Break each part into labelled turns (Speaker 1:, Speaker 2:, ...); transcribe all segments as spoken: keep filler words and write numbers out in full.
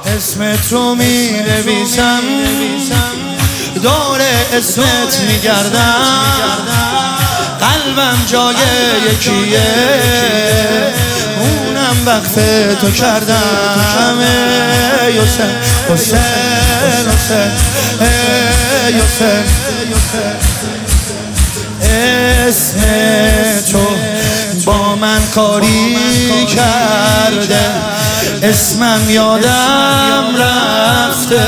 Speaker 1: اسمت رو می نویسم، دور اسمت می گردم، قلبم جای یکیه، اونم وقف تو کردم. ای حسین حسین حسین ای حسین، اسم تو با من کاری کرده، اسمم یادم رفته،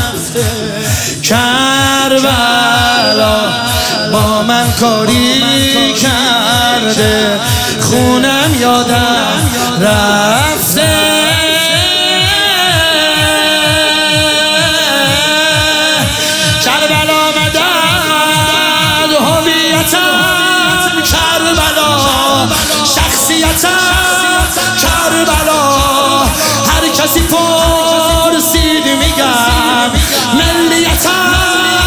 Speaker 1: کربلا با من کاری کرده، خونم یادم رفته. کربلا مدد هویتم، کربلا شخصیتم، کربلا هر کسی پرسید میگم ملیتم.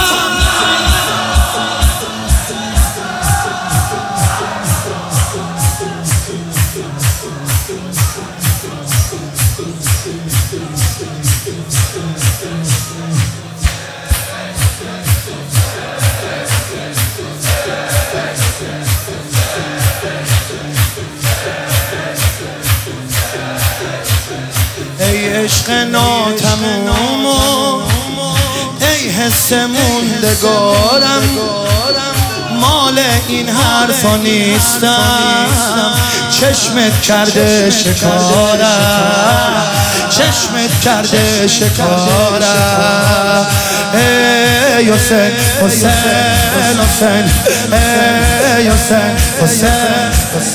Speaker 1: ای عشق ناتموم، ای حس موندگارم، مال این حرفا نیستم، چشمت کرده شکارم، چشمت کرده شکارم. ای حسین حسین حسین ای حسین حسین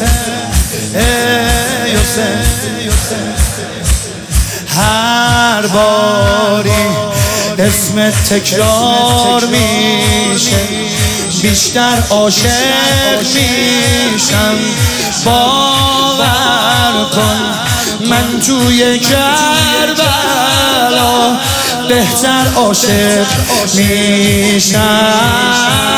Speaker 1: ای حسین، هر باری اسمت تکرار میشه، بیشتر عاشق میشم. باور کن من توی کربلا بهتر عاشق میشم.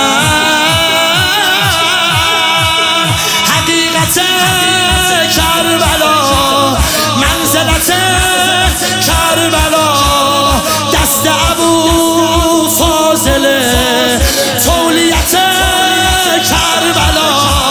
Speaker 1: حقیقت کربلا، منزلت کربلا، دست ابو فاضله، تولیت کربلا.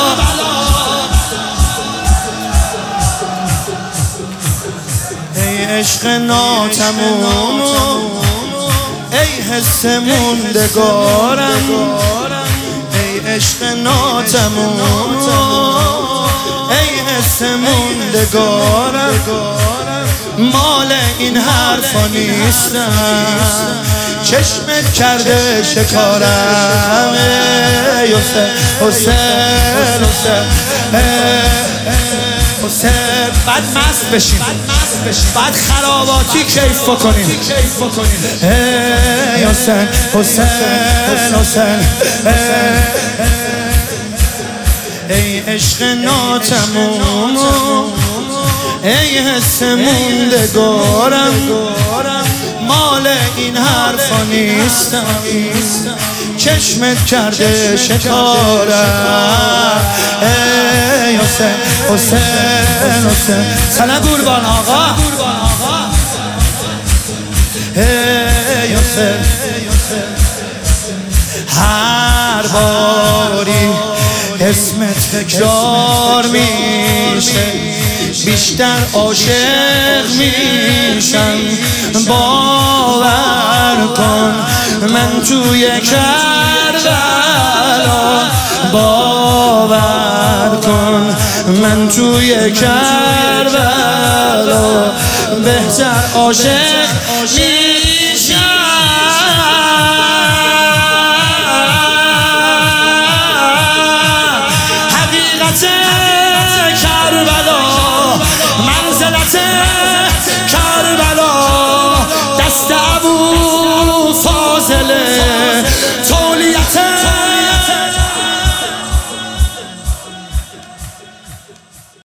Speaker 1: ای عشق ناتموم، ای حس موندگارم، ای عشق ناتموم، ای حس موندگارم، مال این حرفا نیستم، چشمت کرده شکارم. ای حسین حسین حسین حسین، بعد مست بشیم، بعد خراباتی کیف بکنیم. ای حسین حسین حسین ای عشق ناتموم، ای حس موندگارم، مال این حرفا نیستم، چشمت کرده شکارم. ای حسین حسین حسین، سلام قربان آقا. ای حسین، هر باری اسمت تکرار میشه، بیشتر عاشق میشم. باور کن من توی کربلا، باور کن من توی کربلا بهتر عاشق میشم.